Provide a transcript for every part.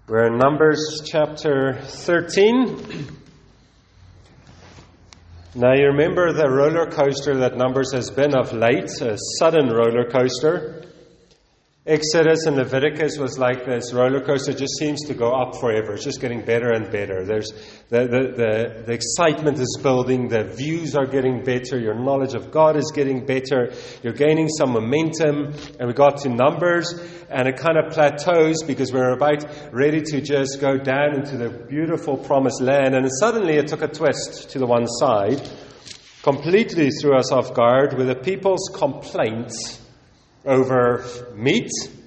We're in Numbers chapter 13. Now you remember the roller coaster that Numbers has been of late, a sudden roller coaster. Exodus and Leviticus was like this roller coaster, just seems to go up forever. It's just getting better and better. There's the excitement is building, the views are getting better, your knowledge of God is getting better, you're gaining some momentum, and we got to Numbers, and it kind of plateaus because we're about ready to just go down into the beautiful promised land, and suddenly it took a twist to the one side, completely threw us off guard with the people's complaints over meat,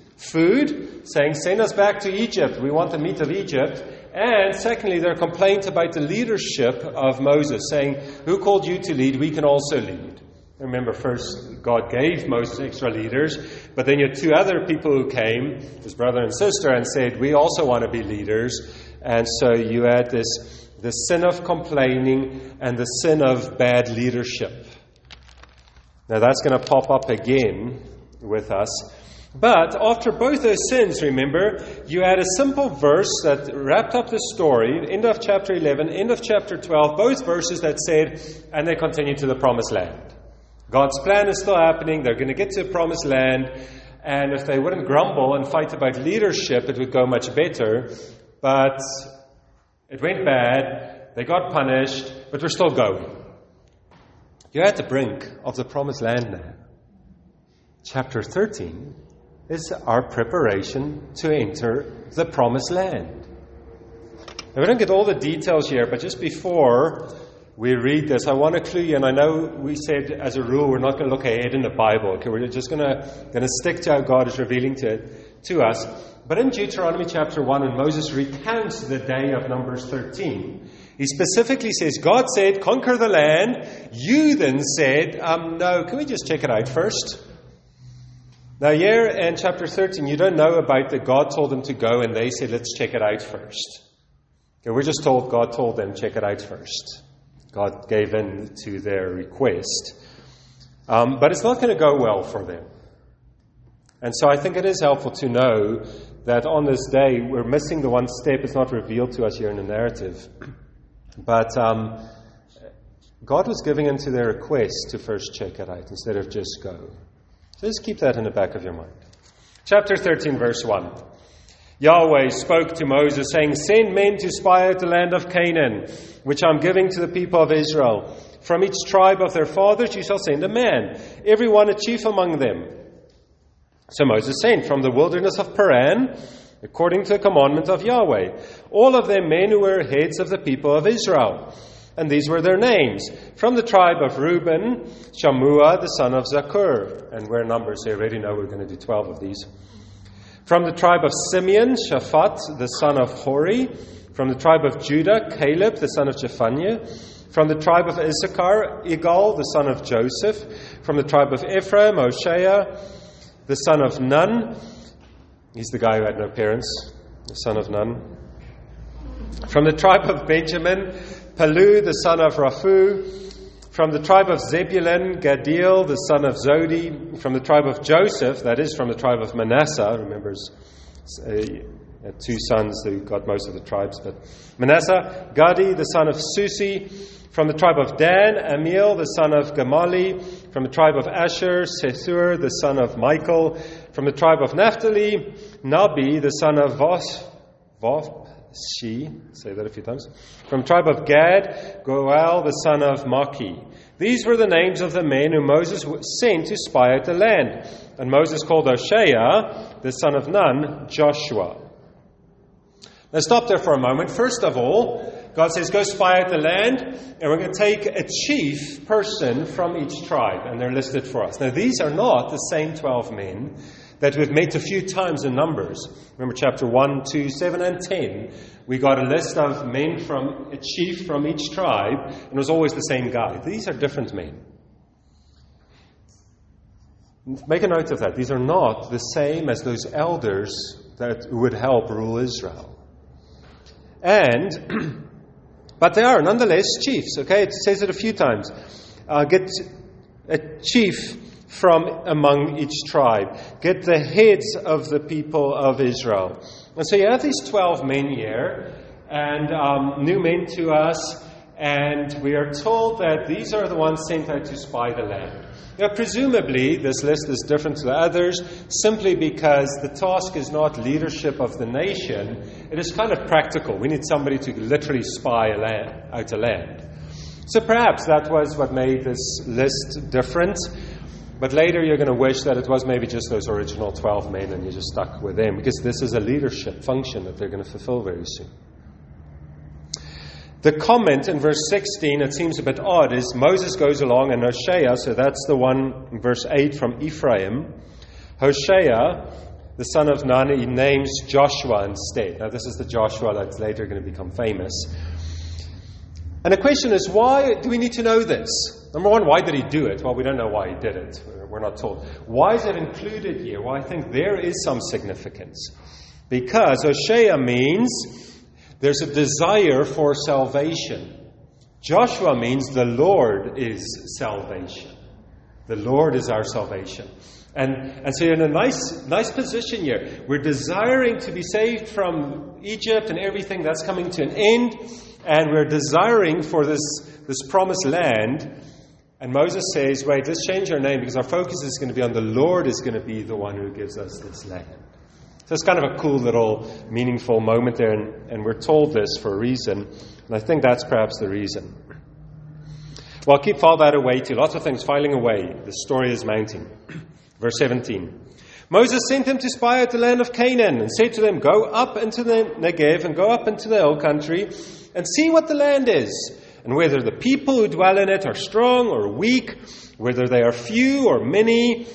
food, saying, send us back to Egypt. We want the meat of Egypt. And secondly, their complaint about the leadership of Moses, saying, who called you to lead? We can also lead. Remember, first God gave Moses extra leaders, but then you had two other people who came, his brother and sister, and said, we also want to be leaders. And so you had the sin of complaining and the sin of bad leadership. Now that's going to pop up again with us. But after both those sins, remember, you had a simple verse that wrapped up the story, end of chapter 11, end of chapter 12, both verses that said, and they continue to the promised land. God's plan is still happening, they're going to get to the promised land, and if they wouldn't grumble and fight about leadership, it would go much better. But it went bad, they got punished, but we're still going. You're at the brink of the promised land now. Chapter 13 is our preparation to enter the promised land. Now, we don't get all the details here, but just before we read this, I want to clue you, and I know we said as a rule we're not going to look ahead in the Bible. Okay, we're just going to stick to how God is revealing to us. But in Deuteronomy chapter 1, when Moses recounts the day of Numbers 13, he specifically says, God said, conquer the land. You then said, no, can we just check it out first? Now here in chapter 13, you don't know about that God told them to go and they said, let's check it out first. Okay, we're just told God told them, check it out first. God gave in to their request. But it's not going to go well for them. And so I think it is helpful to know that on this day, we're missing the one step. It's not revealed to us here in the narrative. But God was giving in to their request to first check it out instead of just go. So just keep that in the back of your mind. Chapter 13, verse 1. Yahweh spoke to Moses, saying, send men to spy out the land of Canaan, which I'm giving to the people of Israel. From each tribe of their fathers you shall send a man, every one a chief among them. So Moses sent from the wilderness of Paran, according to the commandment of Yahweh, all of them men who were heads of the people of Israel. And these were their names. From the tribe of Reuben, Shammua, the son of Zakur. And we're Numbers, so you already know we're going to do 12 of these. From the tribe of Simeon, Shaphat, the son of Hori. From the tribe of Judah, Caleb, the son of Jephunneh. From the tribe of Issachar, Igal, the son of Joseph. From the tribe of Ephraim, Hoshea, the son of Nun. He's the guy who had no parents, the son of Nun. From the tribe of Benjamin, Palu, the son of Raphu. From the tribe of Zebulun, Gadil, the son of Zodi. From the tribe of Joseph, that is from the tribe of Manasseh. Remember, had two sons who got most of the tribes. But Manasseh, Gadi, the son of Susi. From the tribe of Dan, Amiel, the son of Gamali. From the tribe of Asher, Sethur, the son of Michael. From the tribe of Naphtali, Nabi, the son of say that a few times. From the tribe of Gad, Goal, the son of Maki. These were the names of the men whom Moses sent to spy out the land. And Moses called Hoshea, the son of Nun, Joshua. Now stop there for a moment. First of all, God says, go spy out the land, and we're going to take a chief person from each tribe, and they're listed for us. Now these are not the same 12 men that we've met a few times in Numbers. Remember chapter 1, 2, 7, and 10. We got a list of men from a chief from each tribe, and it was always the same guy. These are different men. Make a note of that. These are not the same as those elders that would help rule Israel. But they are nonetheless chiefs. Okay, it says it a few times. Get a chief from among each tribe. Get the heads of the people of Israel. And so you have these 12 men here, and new men to us, and we are told that these are the ones sent out to spy the land. Now, presumably, this list is different to the others simply because the task is not leadership of the nation. It is kind of practical. We need somebody to literally spy out a land. So perhaps that was what made this list different. But later you're going to wish that it was maybe just those original 12 men and you just stuck with them, because this is a leadership function that they're going to fulfill very soon. The comment in verse 16, it seems a bit odd, is Moses goes along and Hoshea, so that's the one in verse 8 from Ephraim. Hoshea, the son of Nun, he names Joshua instead. Now this is the Joshua that's later going to become famous. And the question is, why do we need to know this? Number one, why did he do it? Well, we don't know why he did it. We're not told. Why is it included here? Well, I think there is some significance. Because Hoshea means there's a desire for salvation. Joshua means the Lord is salvation. The Lord is our salvation. And so you're in a nice position here. We're desiring to be saved from Egypt and everything that's coming to an end. And we're desiring for this promised land. And Moses says, wait, let's change our name because our focus is going to be on the Lord is going to be the one who gives us this land. So it's kind of a cool little meaningful moment there. And we're told this for a reason. And I think that's perhaps the reason. Well, keep file that away too. Lots of things filing away. The story is mounting. Verse 17. Moses sent them to spy out the land of Canaan and said to them, go up into the Negev and go up into the hill country and see what the land is, and whether the people who dwell in it are strong or weak, whether they are few or many,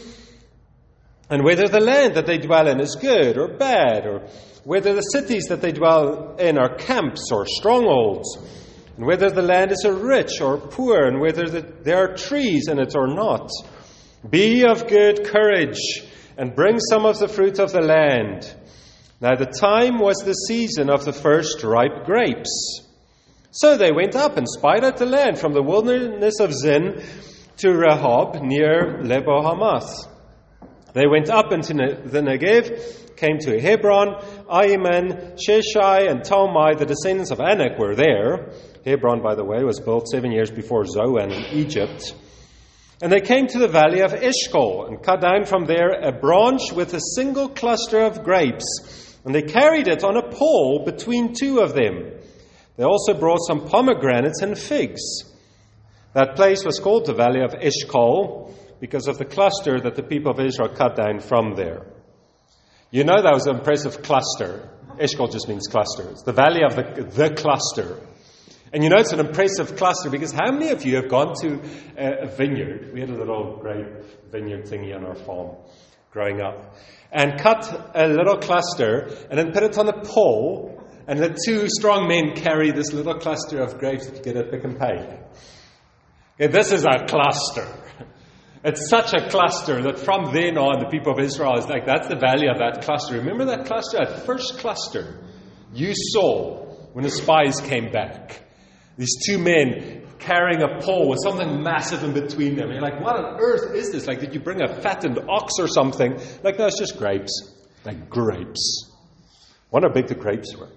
and whether the land that they dwell in is good or bad, or whether the cities that they dwell in are camps or strongholds, and whether the land is rich or poor, and whether there are trees in it or not. Be of good courage, and bring some of the fruit of the land. Now the time was the season of the first ripe grapes. So they went up and spied out the land from the wilderness of Zin to Rehob near Lebo Hamath. They went up into the Negev, came to Hebron, Ahiman, Sheshai, and Talmai. The descendants of Anak were there. Hebron, by the way, was built 7 years before Zoan in Egypt. And they came to the valley of Eshcol and cut down from there a branch with a single cluster of grapes. And they carried it on a pole between two of them. They also brought some pomegranates and figs. That place was called the valley of Eshcol because of the cluster that the people of Israel cut down from there. You know that was an impressive cluster. Eshcol just means cluster. It's the valley of the cluster. And you know it's an impressive cluster because how many of you have gone to a vineyard? We had a little grape vineyard thingy on our farm growing up. And cut a little cluster and then put it on a pole and let two strong men carry this little cluster of grapes to get a pick and pay. Okay, this is a cluster. It's such a cluster that from then on the people of Israel is like, that's the value of that cluster. Remember that cluster? That first cluster you saw when the spies came back. These two men carrying a pole with something massive in between them. And you're like, what on earth is this? Like, did you bring a fattened ox or something? Like, no, it's just grapes. Like grapes. Wonder how big the grapes were.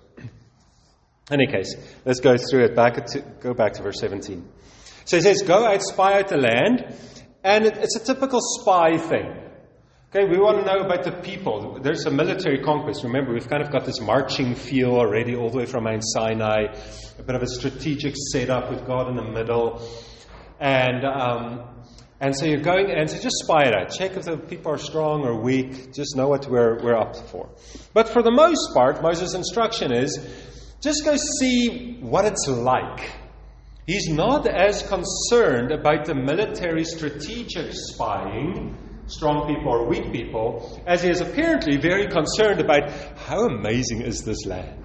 In any case, let's go through it. Go back to verse 17. So he says, go out, spy out the land. And it's a typical spy thing. Okay, we want to know about the people. There's a military conquest. Remember, we've kind of got this marching feel already all the way from Mount Sinai. A bit of a strategic setup with God in the middle. And so you're going, and so just spy it out. Check if the people are strong or weak. Just know what we're up for. But for the most part, Moses' instruction is, just go see what it's like. He's not as concerned about the military strategic spying, strong people or weak people, as he is apparently very concerned about how amazing is this land.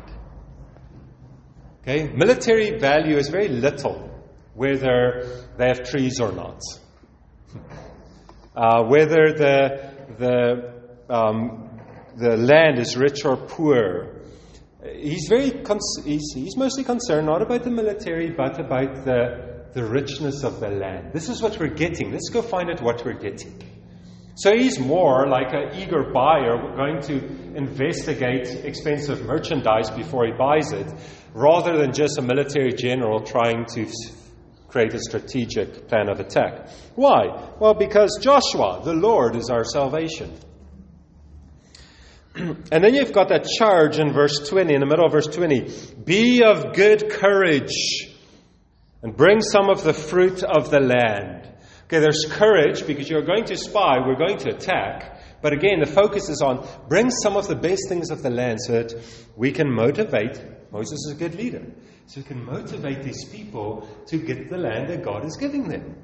Okay, military value is very little, whether they have trees or not, whether the land is rich or poor. He's mostly concerned not about the military, but about the richness of the land. This is what we're getting. Let's go find out what we're getting. So he's more like an eager buyer going to investigate expensive merchandise before he buys it, rather than just a military general trying to create a strategic plan of attack. Why? Well, because Joshua, the Lord, is our salvation. And then you've got that charge in verse 20, in the middle of verse 20. Be of good courage and bring some of the fruit of the land. Okay, there's courage because you're going to spy, we're going to attack. But again, the focus is on bring some of the best things of the land so that we can motivate. Moses is a good leader. So we can motivate these people to get the land that God is giving them.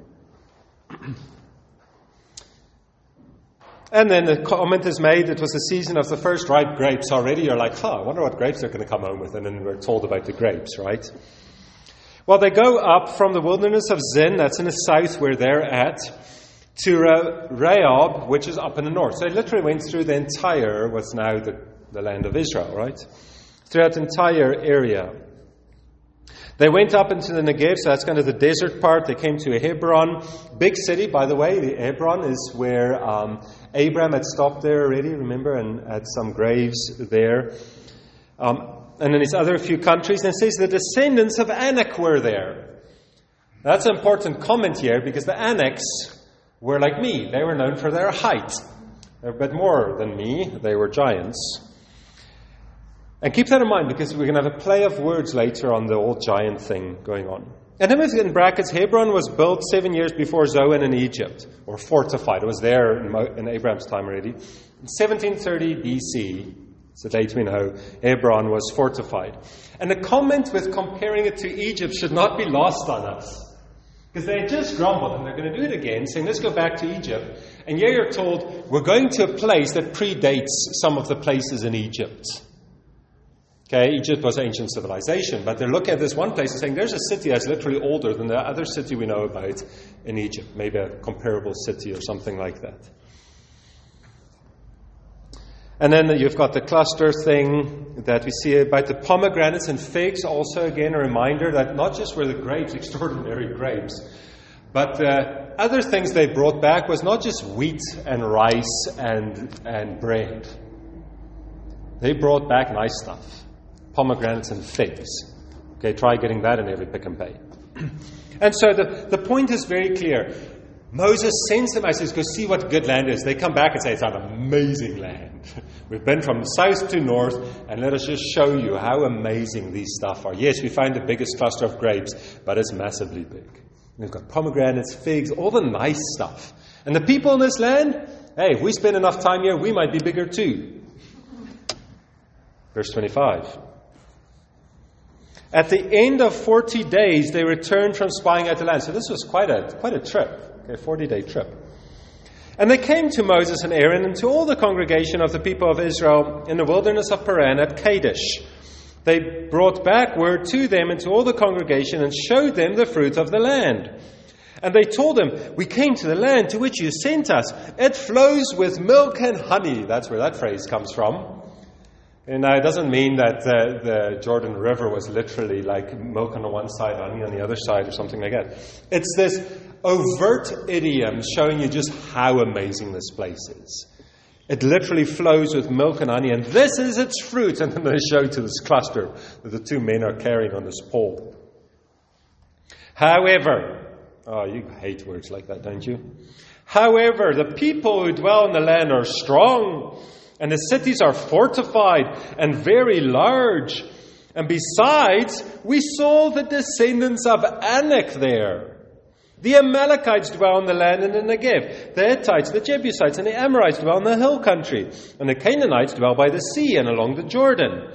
And then the comment is made, it was the season of the first ripe grapes. Already you're like, I wonder what grapes they're going to come home with. And then we're told about the grapes, right? Well, they go up from the wilderness of Zin, that's in the south where they're at, to Rehob, which is up in the north. So they literally went through the entire, what's now the land of Israel, right? Throughout the entire area. They went up into the Negev, so that's kind of the desert part. They came to a Hebron, big city, by the way. The Hebron is where Abraham had stopped there already, remember, and had some graves there. And then these other few countries, and it says the descendants of Anak were there. That's an important comment here, because the Anaks were like me. They were known for their height. They're a bit more than me. They were giants. And keep that in mind, because we're going to have a play of words later on the old giant thing going on. And then in brackets, Hebron was built 7 years before Zoan in Egypt, or fortified. It was there in Abraham's time already. In 1730 BC, it's the date we know, Hebron was fortified. And the comment with comparing it to Egypt should not be lost on us. Because they had just grumbled, and they're going to do it again, saying, let's go back to Egypt. And here you're told, we're going to a place that predates some of the places in Egypt. Okay, Egypt was ancient civilization, but they're looking at this one place and saying, there's a city that's literally older than the other city we know about in Egypt. Maybe a comparable city or something like that. And then you've got the cluster thing that we see about the pomegranates and figs. Also, again, a reminder that not just were the grapes, extraordinary grapes, but the other things they brought back was not just wheat and rice and bread. They brought back nice stuff. Pomegranates and figs. Okay, try getting that in every Pick and Pay. And so the point is very clear. Moses sends them out, says, go see what good land is. They come back and say, it's an amazing land. We've been from south to north, and let us just show you how amazing these stuff are. Yes, we find the biggest cluster of grapes, but it's massively big. We've got pomegranates, figs, all the nice stuff. And the people in this land, hey, if we spend enough time here, we might be bigger too. Verse 25. At the end of 40 days, they returned from spying out the land. So this was quite a trip, a 40-day trip. And they came to Moses and Aaron and to all the congregation of the people of Israel in the wilderness of Paran at Kadesh. They brought back word to them and to all the congregation and showed them the fruit of the land. And they told them, we came to the land to which you sent us. It flows with milk and honey. That's where that phrase comes from. And it doesn't mean that the Jordan River was literally like milk on the one side, honey on the other side, or something like that. It's this overt idiom showing you just how amazing this place is. It literally flows with milk and honey, and this is its fruit. And then they show to this cluster that the two men are carrying on this pole. However, you hate words like that, don't you? However, the people who dwell in the land are strong, and the cities are fortified and very large. And besides, we saw the descendants of Anak there. The Amalekites dwell in the land in the Negev. The Hittites, the Jebusites, and the Amorites dwell in the hill country. And the Canaanites dwell by the sea and along the Jordan.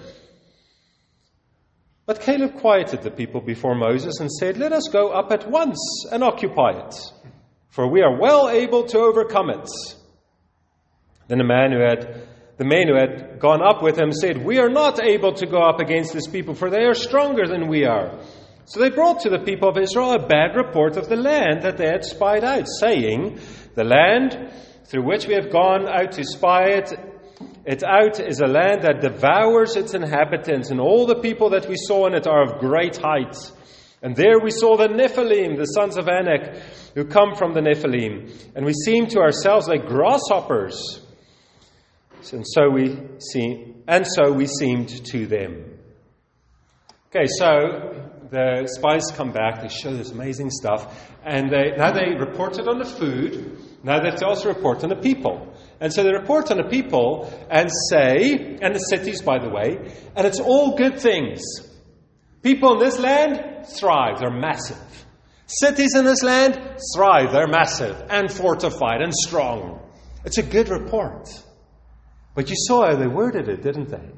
But Caleb quieted the people before Moses and said, let us go up at once and occupy it, for we are well able to overcome it. Then the men who had gone up with him said, we are not able to go up against this people, for they are stronger than we are. So they brought to the people of Israel a bad report of the land that they had spied out, saying, the land through which we have gone out to spy it out is a land that devours its inhabitants, and all the people that we saw in it are of great height. And there we saw the Nephilim, the sons of Anak, who come from the Nephilim. And we seemed to ourselves like grasshoppers. And so we seemed to them. Okay, so the spies come back, they show this amazing stuff, and now they reported on the food, now they have to also report on the people. And so they report on the people and say, and the cities, by the way, and it's all good things. People in this land thrive, they're massive. Cities in this land thrive, they're massive and fortified and strong. It's a good report. But you saw how they worded it, didn't they?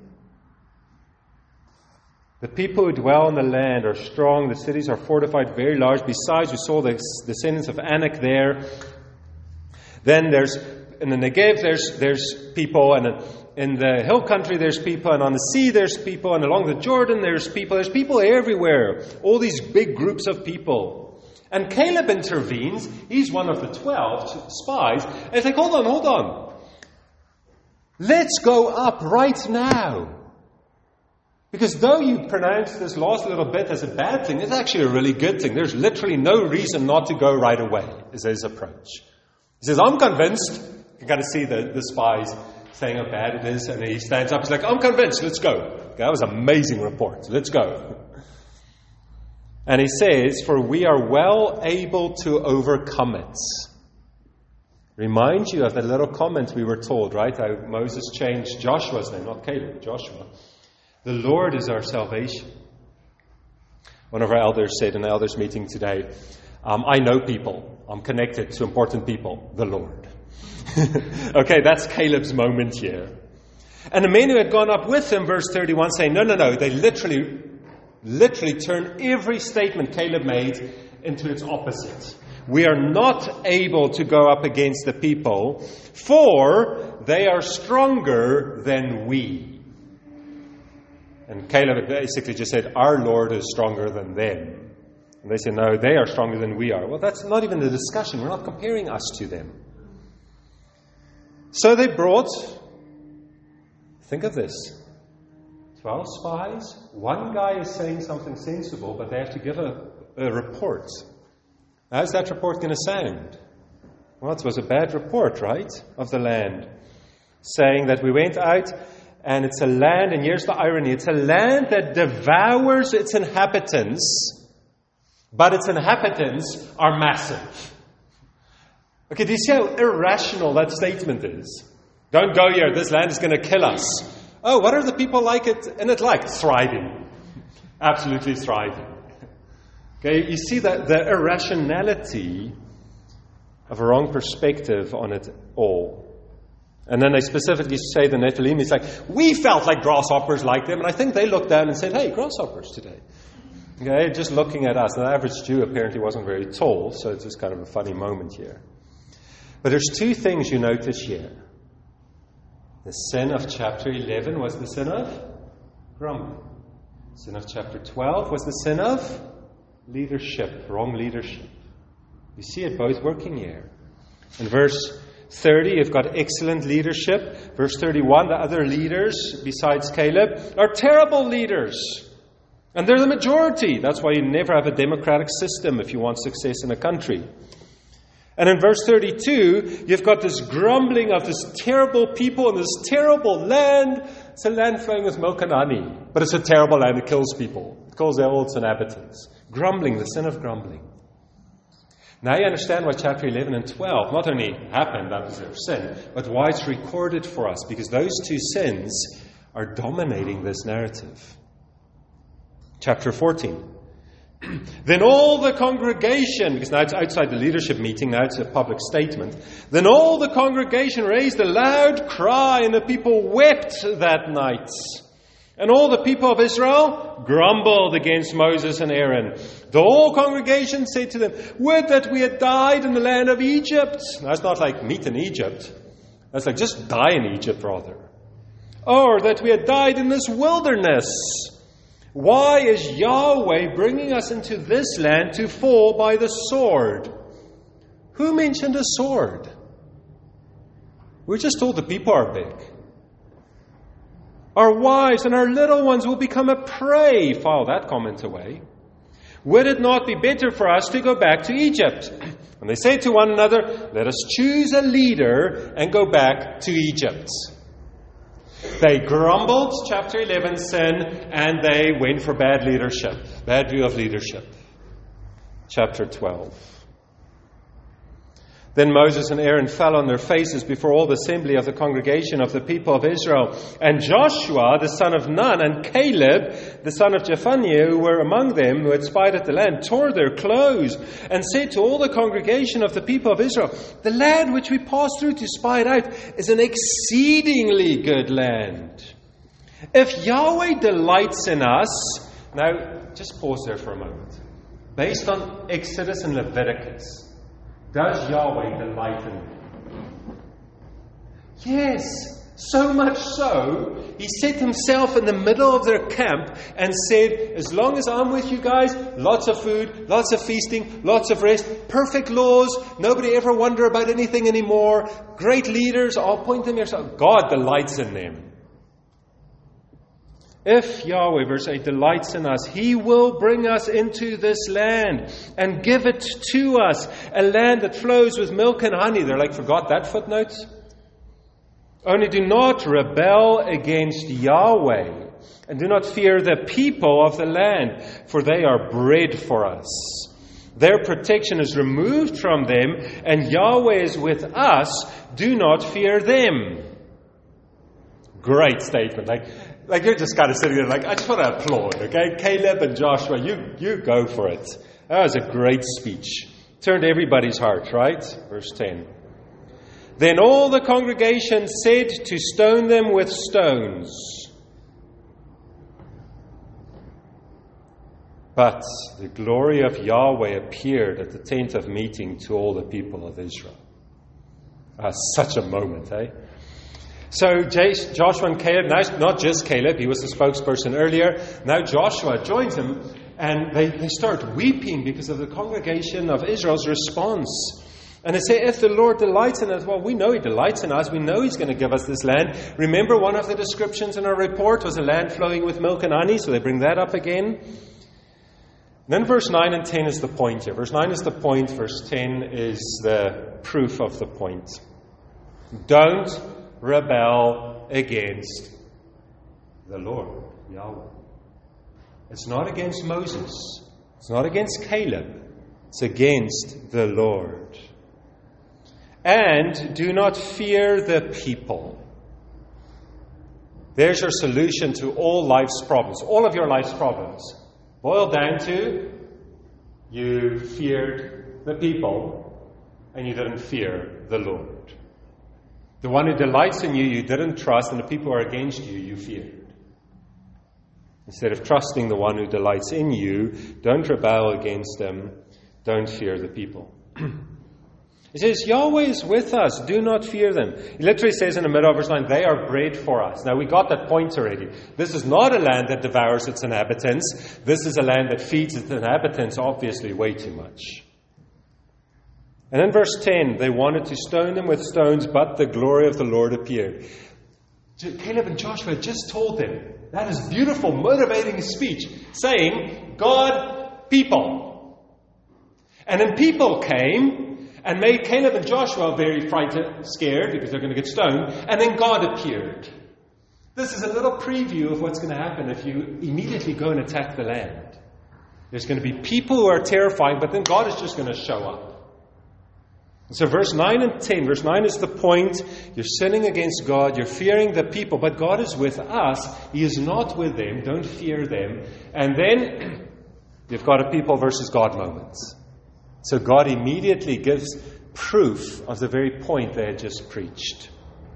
The people who dwell in the land are strong. The cities are fortified, very large. Besides, you saw the descendants of Anak there. Then there's, in the Negev, there's people. And in the hill country, there's people. And on the sea, there's people. And along the Jordan, there's people. There's people everywhere. All these big groups of people. And Caleb intervenes. He's one of the 12 spies. And it's like, hold on. Let's go up right now. Because though you pronounce this last little bit as a bad thing, it's actually a really good thing. There's literally no reason not to go right away, is his approach. He says, I'm convinced. You got to see the spies saying how bad it is. And he stands up. He's like, I'm convinced. Let's go. Okay, that was an amazing report. Let's go. And he says, for we are well able to overcome it. Remind you of that little comment we were told, right? How Moses changed Joshua's name, not Caleb, Joshua. The Lord is our salvation. One of our elders said in the elders meeting today, I know people. I'm connected to important people. The Lord. Okay, that's Caleb's moment here. And the men who had gone up with him, verse 31, say, no. They literally turn every statement Caleb made into its opposite. We are not able to go up against the people, for they are stronger than we. And Caleb basically just said, our Lord is stronger than them. And they said, no, they are stronger than we are. Well, that's not even the discussion. We're not comparing us to them. So they brought, think of this, 12 spies. One guy is saying something sensible, but they have to give a report. How's that report going to sound? Well, it was a bad report, right, of the land. Saying that we went out, and it's a land, and here's the irony, it's a land that devours its inhabitants, but its inhabitants are massive. Okay, do you see how irrational that statement is? Don't go here, this land is going to kill us. Oh, what are the people like it in it like? Thriving. Absolutely thriving. Okay, you see that the irrationality of a wrong perspective on it all. And then they specifically say the Nephilim, it's like, we felt like grasshoppers like them. And I think they looked down and said, hey, grasshoppers today. Okay, just looking at us. The average Jew apparently wasn't very tall, so it's just kind of a funny moment here. But there's two things you notice here. The sin of chapter 11 was the sin of grumbling. The sin of chapter 12 was the sin of leadership, wrong leadership. You see it both working here. In verse 30, you've got excellent leadership. Verse 31, the other leaders, besides Caleb, are terrible leaders. And they're the majority. That's why you never have a democratic system if you want success in a country. And in verse 32, you've got this grumbling of this terrible people in this terrible land. It's a land flowing with milk and honey. But it's a terrible land. It kills people. It kills all its inhabitants. Grumbling, the sin of grumbling. Now you understand why chapter 11 and 12 not only happened, that was their sin, but why it's recorded for us. Because those two sins are dominating this narrative. Chapter 14. Then all the congregation, because now it's outside the leadership meeting, now it's a public statement. Then all the congregation raised a loud cry, and the people wept that night. And all the people of Israel grumbled against Moses and Aaron. The whole congregation said to them, would that we had died in the land of Egypt. Now it's not like meet in Egypt. That's like just die in Egypt rather. Or that we had died in this wilderness. Why is Yahweh bringing us into this land to fall by the sword? Who mentioned a sword? We're just told the people are big. Our wives and our little ones will become a prey. File that comment away. Would it not be better for us to go back to Egypt? And they said to one another, let us choose a leader and go back to Egypt. They grumbled, chapter 11, sin, and they went for bad leadership, bad view of leadership. Chapter 12. Then Moses and Aaron fell on their faces before all the assembly of the congregation of the people of Israel. And Joshua, the son of Nun, and Caleb, the son of Jephunneh, who were among them, who had spied out the land, tore their clothes and said to all the congregation of the people of Israel, the land which we passed through to spy it out is an exceedingly good land. If Yahweh delights in us... Now, just pause there for a moment. Based on Exodus and Leviticus, does Yahweh delight in them? Yes, so much so, He set Himself in the middle of their camp and said, as long as I'm with you guys, lots of food, lots of feasting, lots of rest, perfect laws, nobody ever wonder about anything anymore, great leaders, I'll point them here. God delights in them. If Yahweh, verse 8, delights in us, He will bring us into this land and give it to us, a land that flows with milk and honey. They're like, forgot that footnote? Only do not rebel against Yahweh, and do not fear the people of the land, for they are bread for us. Their protection is removed from them, and Yahweh is with us. Do not fear them. Great statement. Like you're just kind of sitting there like, I just want to applaud, okay? Caleb and Joshua, you go for it. That was a great speech. Turned everybody's heart, right? Verse 10. Then all the congregation said to stone them with stones. But the glory of Yahweh appeared at the tent of meeting to all the people of Israel. Such a moment, eh? So Joshua and Caleb, now not just Caleb, he was the spokesperson earlier, now Joshua joins him, and they start weeping because of the congregation of Israel's response. And they say, if the Lord delights in us, well, we know He delights in us, we know He's going to give us this land. Remember, one of the descriptions in our report was a land flowing with milk and honey, so they bring that up again. Then verse 9 and 10 is the point here. Verse 9 is the point, verse 10 is the proof of the point. Don't rebel against the Lord, Yahweh. It's not against Moses. It's not against Caleb. It's against the Lord. And do not fear the people. There's your solution to all life's problems. All of your life's problems boiled down to you feared the people and you didn't fear the Lord. The one who delights in you, you didn't trust, and the people who are against you, you feared. Instead of trusting the one who delights in you, don't rebel against them, don't fear the people. It says, Yahweh is with us, do not fear them. He literally says in the middle of verse 9, they are bread for us. Now we got that point already. This is not a land that devours its inhabitants. This is a land that feeds its inhabitants, obviously way too much. And in verse 10, they wanted to stone them with stones, but the glory of the Lord appeared. Caleb and Joshua just told them that is beautiful, motivating speech, saying, God, people. And then people came and made Caleb and Joshua very frightened, scared, because they're going to get stoned, and then God appeared. This is a little preview of what's going to happen if you immediately go and attack the land. There's going to be people who are terrifying, but then God is just going to show up. So verse 9 and 10, verse 9 is the point. You're sinning against God, you're fearing the people, but God is with us. He is not with them, don't fear them. And then you've got a people versus God moment. So God immediately gives proof of the very point they had just preached.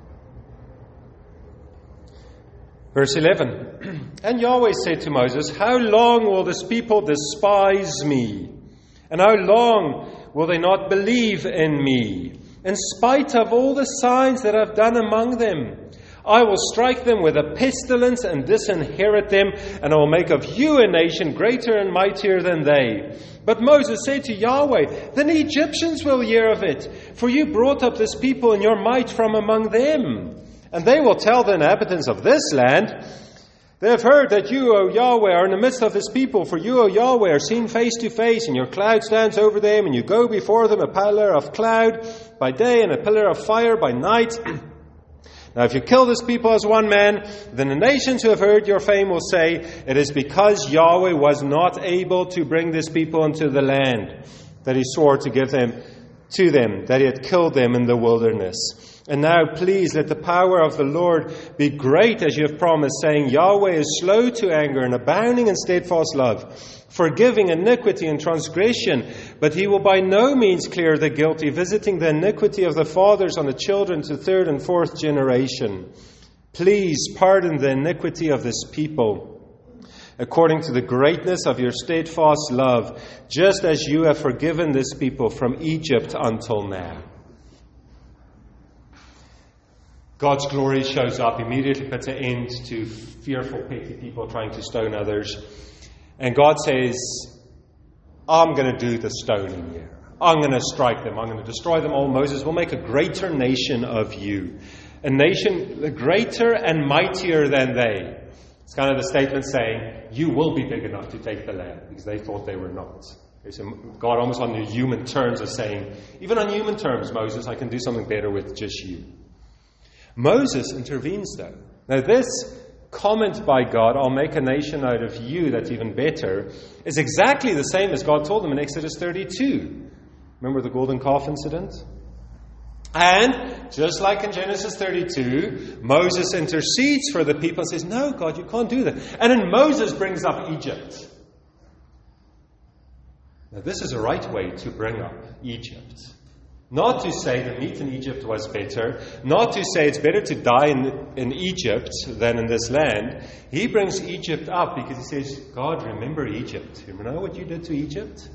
Verse 11, and Yahweh said to Moses, how long will this people despise me? And how long will they not believe in me? In spite of all the signs that I've done among them, I will strike them with a pestilence and disinherit them, and I will make of you a nation greater and mightier than they. But Moses said to Yahweh, then the Egyptians will hear of it, for you brought up this people in your might from among them. And they will tell the inhabitants of this land They have heard that you, O Yahweh, are in the midst of this people, for you, O Yahweh, are seen face to face, and your cloud stands over them, and you go before them, a pillar of cloud by day and a pillar of fire by night. Now, if you kill this people as one man, then the nations who have heard your fame will say, it is because Yahweh was not able to bring this people into the land that he swore to give them to them, that he had killed them in the wilderness. And now, please, let the power of the Lord be great as you have promised, saying, Yahweh is slow to anger and abounding in steadfast love, forgiving iniquity and transgression, but he will by no means clear the guilty, visiting the iniquity of the fathers on the children to third and fourth generation. Please pardon the iniquity of this people, according to the greatness of your steadfast love, just as you have forgiven this people from Egypt until now. God's glory shows up, immediately puts an end to fearful, petty people trying to stone others. And God says, I'm going to do the stoning here. I'm going to strike them. I'm going to destroy them all. Moses will make a greater nation of you. A nation greater and mightier than they. It's kind of the statement saying, you will be big enough to take the land, because they thought they were not. God almost on the human terms is saying, even on human terms, Moses, I can do something better with just you. Moses intervenes though. Now this comment by God, I'll make a nation out of you that's even better, is exactly the same as God told them in Exodus 32. Remember the golden calf incident? And just like in Genesis 32, Moses intercedes for the people and says, no, God, you can't do that. And then Moses brings up Egypt. Now this is the right way to bring up Egypt. Not to say the meat in Egypt was better. Not to say it's better to die in Egypt than in this land. He brings Egypt up because he says, God, remember Egypt. You know what you did to Egypt?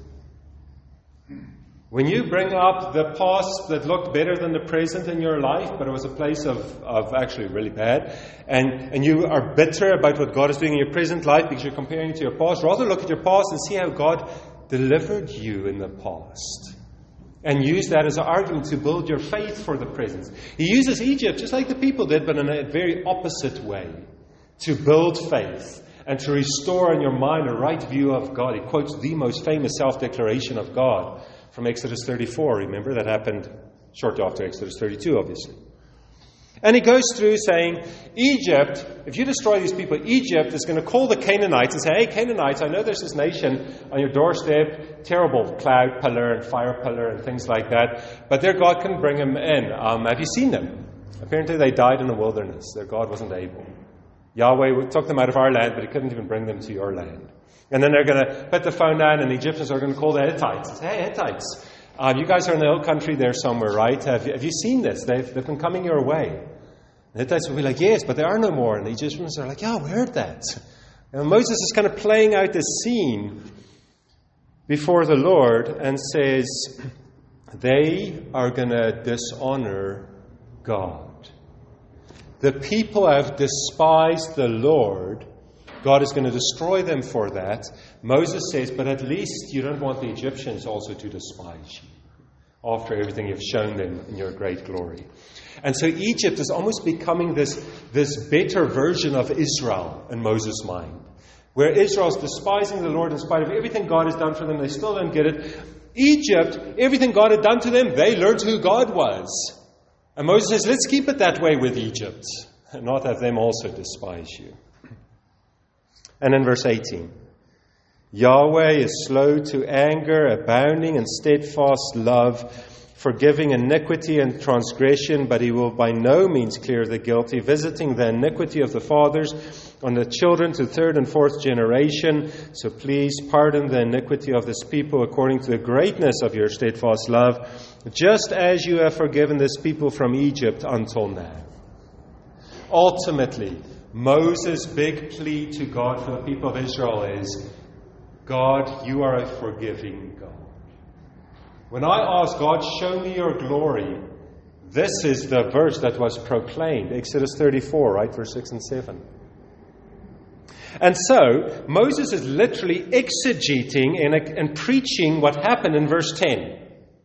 When you bring up the past that looked better than the present in your life, but it was a place of actually really bad, and you are bitter about what God is doing in your present life because you're comparing it to your past, rather look at your past and see how God delivered you in the past. And use that as an argument to build your faith for the present. He uses Egypt, just like the people did, but in a very opposite way, to build faith and to restore in your mind a right view of God. He quotes the most famous self-declaration of God from Exodus 34. Remember, that happened shortly after Exodus 32, obviously. And he goes through saying, Egypt, if you destroy these people, Egypt is going to call the Canaanites and say, hey, Canaanites, I know there's this nation on your doorstep, terrible cloud pillar and fire pillar and things like that, but their God can bring them in. Have you seen them? Apparently they died in the wilderness. Their God wasn't able. Yahweh took them out of our land, but he couldn't even bring them to your land. And then they're going to put the phone down, and the Egyptians are going to call the Hittites and say, hey, Hittites, you guys are in the hill country there somewhere, right? Have you seen this? They've been coming your way. The Hittites will be like, yes, but there are no more. And the Egyptians are like, yeah, we heard that. And Moses is kind of playing out this scene before the Lord and says, they are going to dishonor God. The people have despised the Lord. God is going to destroy them for that. Moses says, but at least you don't want the Egyptians also to despise you after everything you've shown them in your great glory. And so Egypt is almost becoming this better version of Israel in Moses' mind. Where Israel's despising the Lord in spite of everything God has done for them, they still don't get it. Egypt, everything God had done to them, they learned who God was. And Moses says, let's keep it that way with Egypt, and not have them also despise you. And in verse 18, Yahweh is slow to anger, abounding in steadfast love, forgiving iniquity and transgression, but he will by no means clear the guilty, visiting the iniquity of the fathers on the children to third and fourth generation. So please pardon the iniquity of this people according to the greatness of your steadfast love, just as you have forgiven this people from Egypt until now. Ultimately, Moses' big plea to God for the people of Israel is, God, you are a forgiving God. When I ask God, show me your glory, this is the verse that was proclaimed. Exodus 34, right? Verse 6 and 7. And so, Moses is literally exegeting and preaching what happened in verse 10.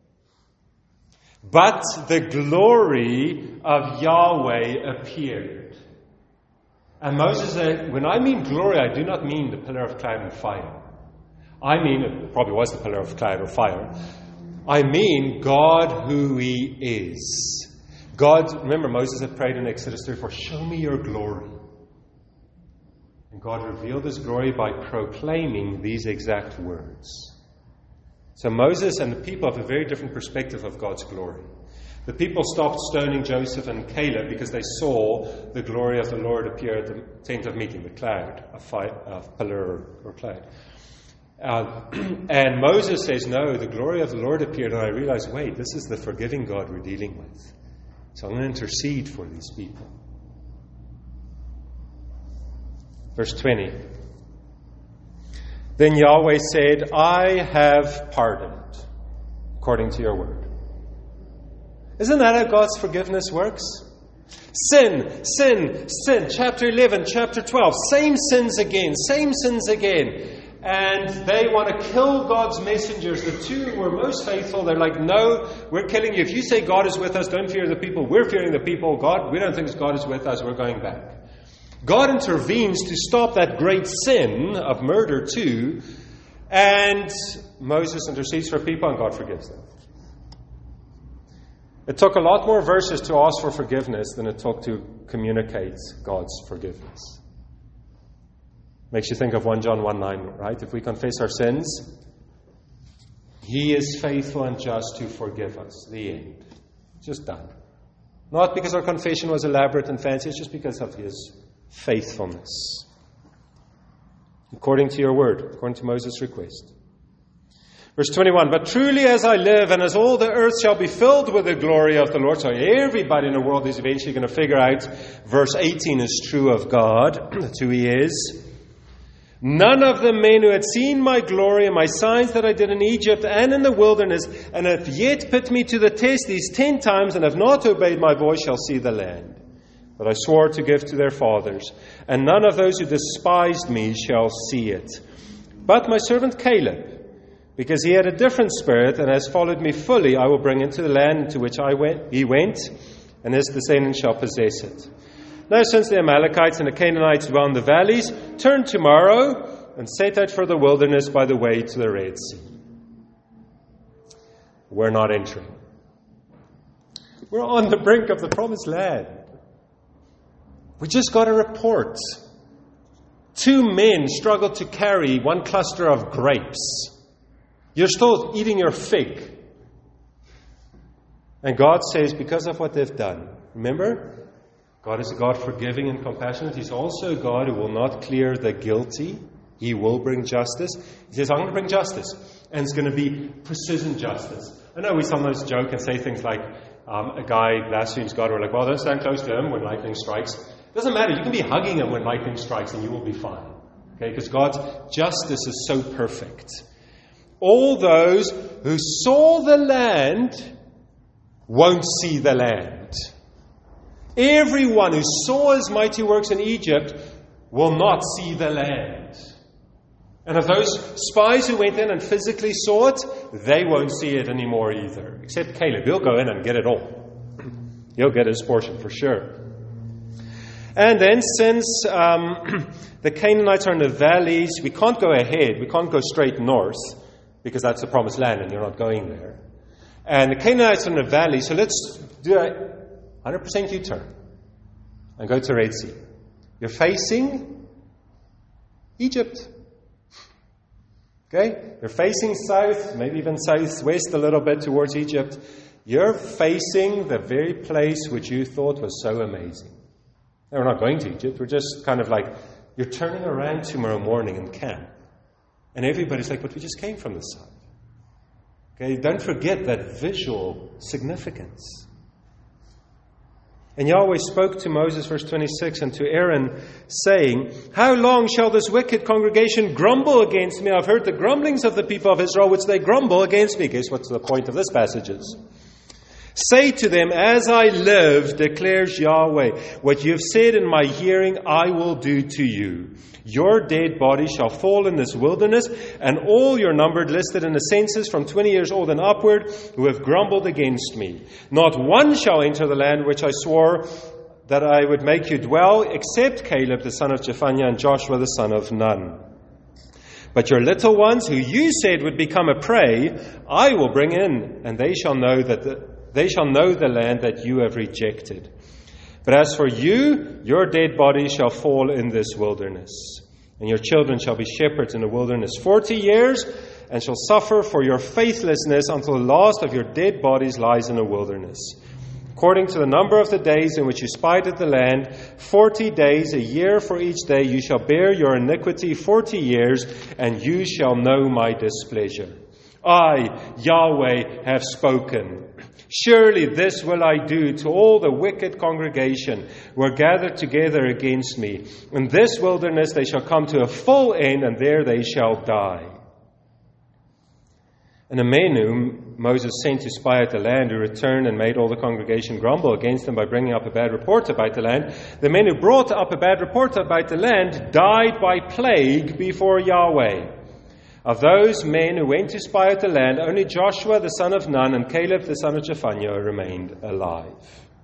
But the glory of Yahweh appeared. And Moses said, when I mean glory, I do not mean the pillar of cloud and fire. I mean, it probably was the pillar of cloud or fire. I mean God who He is. God, remember Moses had prayed in Exodus 34, show me your glory. And God revealed His glory by proclaiming these exact words. So Moses and the people have a very different perspective of God's glory. The people stopped stoning Joseph and Caleb because they saw the glory of the Lord appear at the tent of meeting, the cloud, a pillar or cloud. And Moses says, no, the glory of the Lord appeared, and I realized, wait, this is the forgiving God we're dealing with. So I'm going to intercede for these people. Verse 20. Then Yahweh said, I have pardoned, according to your word. Isn't that how God's forgiveness works? Sin, sin, sin. Chapter 11, chapter 12. Same sins again, same sins again. And they want to kill God's messengers. The two who were most faithful, they're like, no, we're killing you. If you say God is with us, don't fear the people. We're fearing the people. God, we don't think God is with us. We're going back. God intervenes to stop that great sin of murder too. And Moses intercedes for people and God forgives them. It took a lot more verses to ask for forgiveness than it took to communicate God's forgiveness. Makes you think of 1 John 1:9, right? If we confess our sins, He is faithful and just to forgive us. The end. Just done. Not because our confession was elaborate and fancy, it's just because of His faithfulness. According to your word, according to Moses' request. Verse 21, but truly as I live and as all the earth shall be filled with the glory of the Lord. So everybody in the world is eventually going to figure out verse 18 is true of God. That's who He is. None of the men who had seen my glory and my signs that I did in Egypt and in the wilderness and have yet put me to the test these 10 times and have not obeyed my voice shall see the land that I swore to give to their fathers. And none of those who despised me shall see it. But my servant Caleb, because he had a different spirit and has followed me fully, I will bring into the land into which he went, and his descendants shall possess it. Now since the Amalekites and the Canaanites dwell in the valleys, turn tomorrow and set out for the wilderness by the way to the Red Sea. We're not entering. We're on the brink of the promised land. We just got a report. 2 men struggled to carry 1 cluster of grapes. You're still eating your fig. And God says, because of what they've done. Remember, God is a God forgiving and compassionate. He's also a God who will not clear the guilty. He will bring justice. He says, I'm going to bring justice. And it's going to be precision justice. I know we sometimes joke and say things like, a guy blasphemes God. We're like, well, don't stand close to him when lightning strikes. It doesn't matter. You can be hugging him when lightning strikes and you will be fine. Okay? Because God's justice is so perfect. All those who saw the land won't see the land. Everyone who saw His mighty works in Egypt will not see the land. And of those spies who went in and physically saw it, they won't see it anymore either. Except Caleb. He'll go in and get it all. He'll get his portion for sure. And then since the Canaanites are in the valleys, we can't go ahead. We can't go straight north because that's the promised land and you're not going there. And the Canaanites are in the valley, so let's do a 100% U-turn and go to Red Sea. You're facing Egypt. Okay? You're facing south, maybe even southwest a little bit towards Egypt. You're facing the very place which you thought was so amazing. Now, we're not going to Egypt. We're just kind of like, you're turning around tomorrow morning in camp. And everybody's like, but we just came from the south. Okay? Don't forget that visual significance. And Yahweh spoke to Moses, verse 26, and to Aaron, saying, how long shall this wicked congregation grumble against me? I've heard the grumblings of the people of Israel, which they grumble against me. Guess what's the point of this passage is? Say to them, as I live, declares Yahweh, what you have said in my hearing, I will do to you. Your dead body shall fall in this wilderness, and all your numbered listed in the census from 20 years old and upward, who have grumbled against me. Not one shall enter the land which I swore that I would make you dwell, except Caleb the son of Jephunneh and Joshua the son of Nun. But your little ones, who you said would become a prey, I will bring in, and they shall know the land that you have rejected. But as for you, your dead bodies shall fall in this wilderness, and your children shall be shepherds in the wilderness 40 years, and shall suffer for your faithlessness until the last of your dead bodies lies in the wilderness. According to the number of the days in which you spied at the land, 40 days, a year for each day, you shall bear your iniquity 40 years, and you shall know my displeasure. I, Yahweh, have spoken. Surely this will I do to all the wicked congregation who are gathered together against me. In this wilderness they shall come to a full end, and there they shall die. And the men whom Moses sent to spy out the land, who returned and made all the congregation grumble against them by bringing up a bad report about the land, the men who brought up a bad report about the land died by plague before Yahweh. Of those men who went to spy out the land, only Joshua the son of Nun and Caleb the son of Jephunneh remained alive.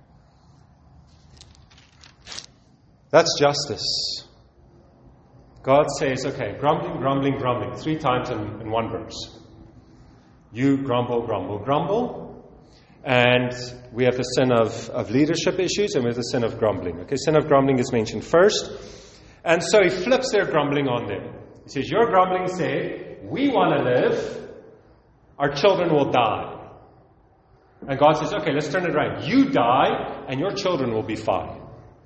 That's justice. God says, okay, grumbling, grumbling, grumbling, 3 times in one verse. You grumble, grumble, grumble. And we have the sin of leadership issues, and we have the sin of grumbling. Okay, sin of grumbling is mentioned first. And so he flips their grumbling on them. He says, your grumbling said, we want to live, our children will die. And God says, okay, let's turn it around. You die, and your children will be fine.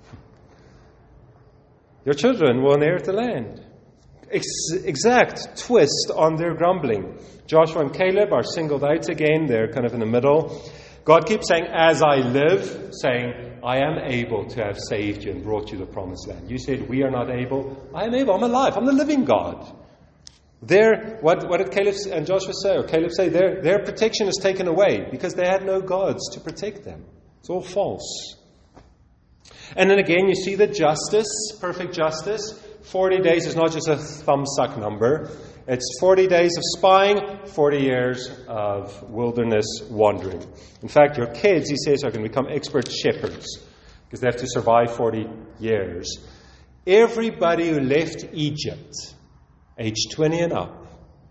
Your children will inherit the land. Exact twist on their grumbling. Joshua and Caleb are singled out again. They're kind of in the middle. God keeps saying, as I live, saying, I am able to have saved you and brought you the promised land. You said, we are not able. I am able. I'm alive. I'm the living God. What did Caleb and Joshua say? Or Caleb say, their protection is taken away because they had no gods to protect them. It's all false. And then again, you see the justice, perfect justice. 40 days is not just a thumbsuck number. It's 40 days of spying, 40 years of wilderness wandering. In fact, your kids, he says, are going to become expert shepherds because they have to survive 40 years. Everybody who left Egypt, age 20 and up,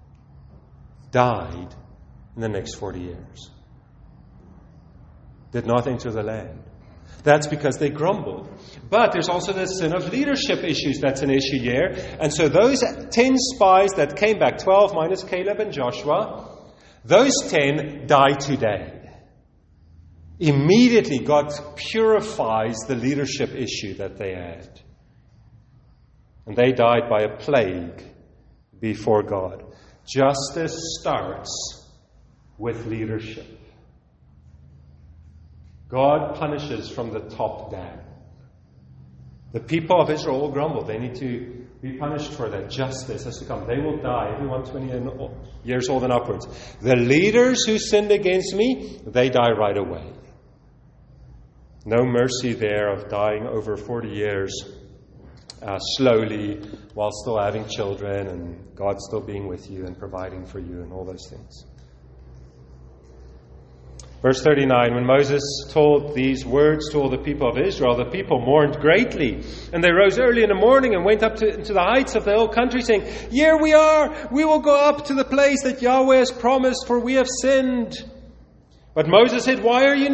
died in the next 40 years. Did not enter the land. That's because they grumbled. But there's also the sin of leadership issues that's an issue here. And so those 10 spies that came back, 12 minus Caleb and Joshua, those 10 die today. Immediately God purifies the leadership issue that they had. And they died by a plague before God. Justice starts with leadership. God punishes from the top down. The people of Israel all grumble. They need to be punished for that. Justice has to come. They will die, everyone 20 years old and upwards. The leaders who sinned against me, they die right away. No mercy there of dying over 40 years slowly while still having children and God still being with you and providing for you and all those things. Verse 39, when Moses told these words to all the people of Israel, the people mourned greatly. And they rose early in the morning and went up into the heights of the hill country, saying, here we are, we will go up to the place that Yahweh has promised, for we have sinned. But Moses said, why now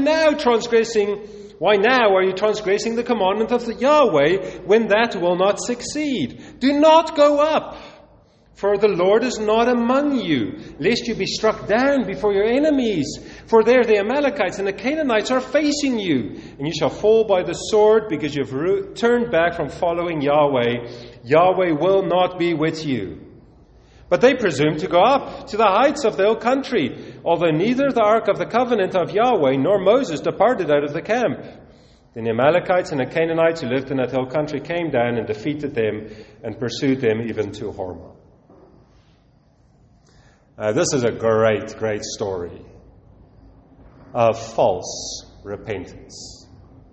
are you transgressing the commandment of Yahweh when that will not succeed? Do not go up. For the Lord is not among you, lest you be struck down before your enemies. For there the Amalekites and the Canaanites are facing you, and you shall fall by the sword because you have turned back from following Yahweh. Yahweh will not be with you. But they presumed to go up to the heights of the hill country, although neither the ark of the covenant of Yahweh nor Moses departed out of the camp. Then the Amalekites and the Canaanites who lived in that hill country came down and defeated them and pursued them even to Hormah. This is a great, great story of false repentance.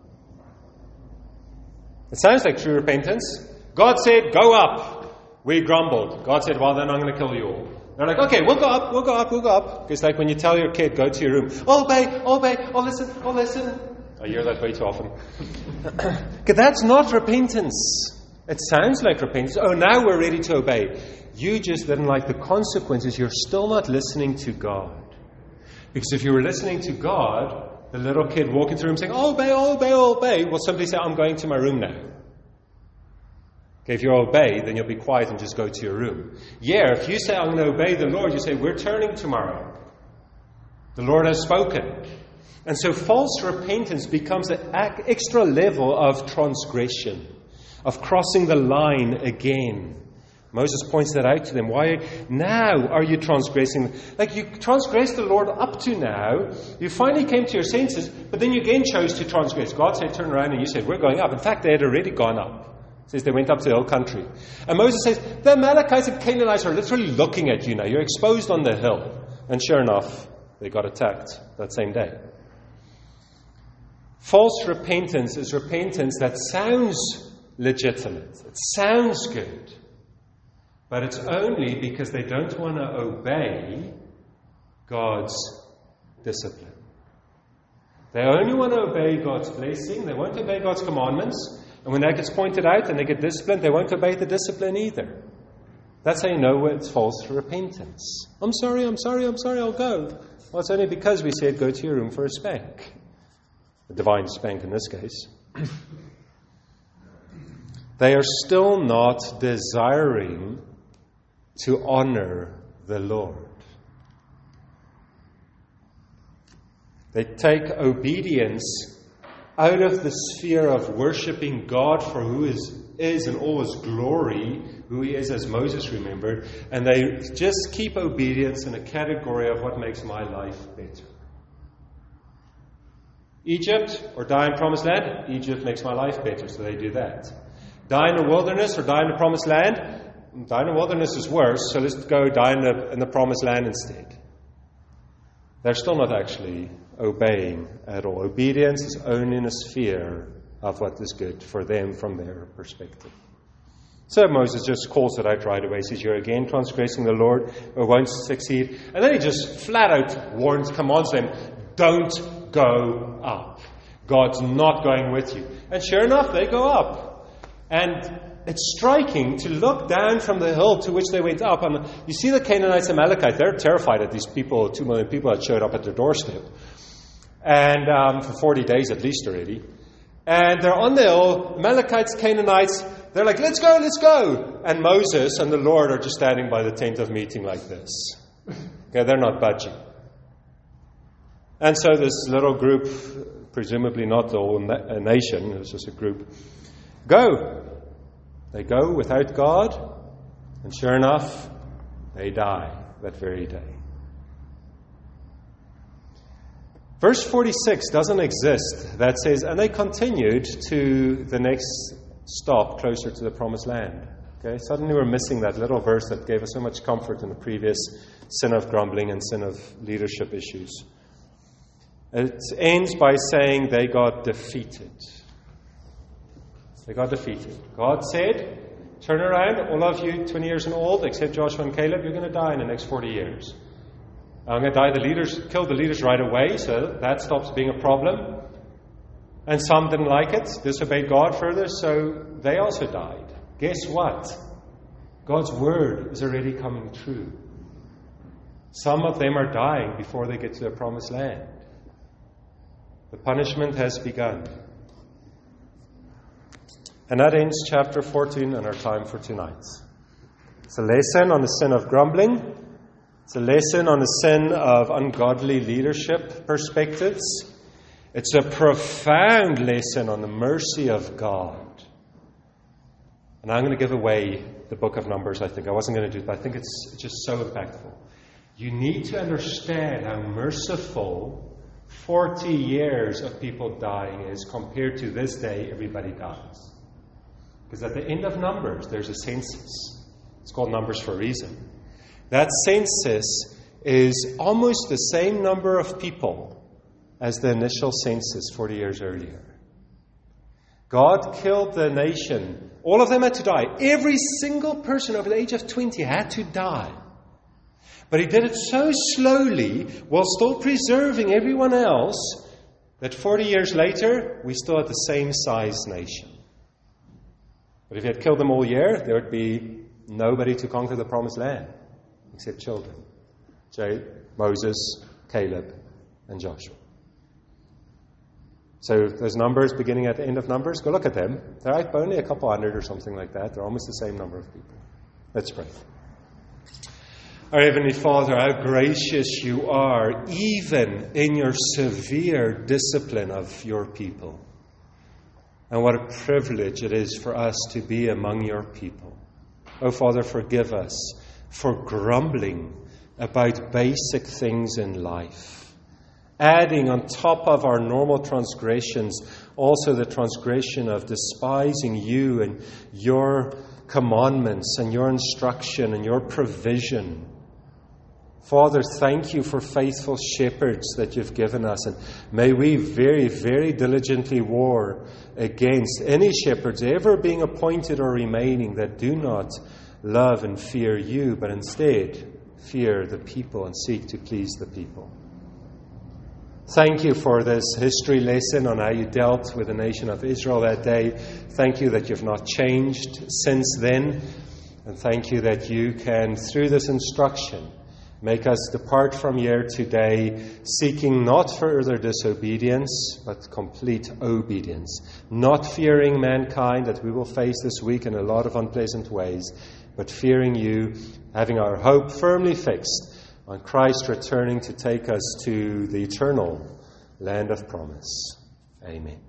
It sounds like true repentance. God said, go up. We grumbled. God said, well, then I'm going to kill you all. They're like, okay, we'll go up. It's like when you tell your kid, go to your room. Obey, oh listen. I hear that way too often. Okay, that's not repentance. It sounds like repentance. Oh, now we're ready to obey. You just didn't like the consequences. You're still not listening to God. Because if you were listening to God, the little kid walking through the room saying, "Oh, obey, oh, obey, oh, obey," will simply say, "I'm going to my room now." Okay, if you obey, then you'll be quiet and just go to your room. Yeah, if you say, "I'm going to obey the Lord," you say, "We're turning tomorrow. The Lord has spoken." And so false repentance becomes an extra level of transgression, of crossing the line again. Moses points that out to them. Why now are you transgressing? Like, you transgressed the Lord up to now. You finally came to your senses, but then you again chose to transgress. God said, "Turn around," and you said, "We're going up." In fact, they had already gone up. It says they went up to the hill country. And Moses says, "The Amalekites and Canaanites are literally looking at you now. You're exposed on the hill." And sure enough, they got attacked that same day. False repentance is repentance that sounds legitimate. It sounds good. But it's only because they don't want to obey God's discipline. They only want to obey God's blessing. They won't obey God's commandments. And when that gets pointed out and they get disciplined, they won't obey the discipline either. That's how you know it's false repentance. I'm sorry, I'll go. Well, it's only because we said go to your room for a spank. A divine spank in this case. They are still not desiring to honor the Lord. They take obedience out of the sphere of worshipping God for who is in all His glory, who He is as Moses remembered, and they just keep obedience in a category of what makes my life better. Egypt or die in Promised Land? Egypt makes my life better, so they do that. Die in the wilderness or die in the Promised Land? Die in the wilderness is worse, so let's go die in the Promised Land instead. They're still not actually obeying at all. Obedience is only in a sphere of what is good for them from their perspective. So Moses just calls it out right away. He says, "You're again transgressing the Lord, or won't succeed." And then he just flat out commands them, "Don't go up. God's not going with you." And sure enough, they go up. And it's striking to look down from the hill to which they went up. And you see the Canaanites and Amalekites. They're terrified at these people, 2 million people that showed up at their doorstep. And for 40 days at least already. And they're on the hill. Amalekites, Canaanites, they're like, let's go. And Moses and the Lord are just standing by the tent of meeting like this. Okay, they're not budging. And so this little group, presumably not the whole nation, it was just a group, go. They go without God, and sure enough, they die that very day. Verse 46 doesn't exist. That says, "And they continued to the next stop closer to the Promised Land." Okay, suddenly we're missing that little verse that gave us so much comfort in the previous sin of grumbling and sin of leadership issues. It ends by saying they got defeated. They got defeated. God said, "Turn around, all of you 20 years and old, except Joshua and Caleb, you're going to die in the next 40 years. I'm going to kill the leaders right away, so that stops being a problem." And some didn't like it, disobeyed God further, so they also died. Guess what? God's word is already coming true. Some of them are dying before they get to the Promised Land. The punishment has begun. And that ends chapter 14 and our time for tonight. It's a lesson on the sin of grumbling. It's a lesson on the sin of ungodly leadership perspectives. It's a profound lesson on the mercy of God. And I'm going to give away the book of Numbers, I think. I wasn't going to do it, but I think it's just so impactful. You need to understand how merciful 40 years of people dying is compared to this day everybody dies. Because at the end of Numbers, there's a census. It's called Numbers for a reason. That census is almost the same number of people as the initial census 40 years earlier. God killed the nation. All of them had to die. Every single person over the age of 20 had to die. But He did it so slowly, while still preserving everyone else, that 40 years later, we still had the same size nation. But if you had killed them all year, there would be nobody to conquer the promised land except children. Moses, Caleb, and Joshua. So those numbers beginning at the end of Numbers, go look at them. They're only a couple hundred or something like that. They're almost the same number of people. Let's pray. Our Heavenly Father, how gracious you are, even in your severe discipline of your people. And what a privilege it is for us to be among your people. Oh, Father, forgive us for grumbling about basic things in life, adding on top of our normal transgressions also the transgression of despising you and your commandments and your instruction and your provision. Father, thank you for faithful shepherds that you've given us, and may we very, very diligently war against any shepherds ever being appointed or remaining that do not love and fear you, but instead fear the people and seek to please the people. Thank you for this history lesson on how you dealt with the nation of Israel that day. Thank you that you've not changed since then. And thank you that you can, through this instruction, make us depart from here today, seeking not further disobedience, but complete obedience. Not fearing mankind that we will face this week in a lot of unpleasant ways, but fearing you, having our hope firmly fixed on Christ returning to take us to the eternal land of promise. Amen.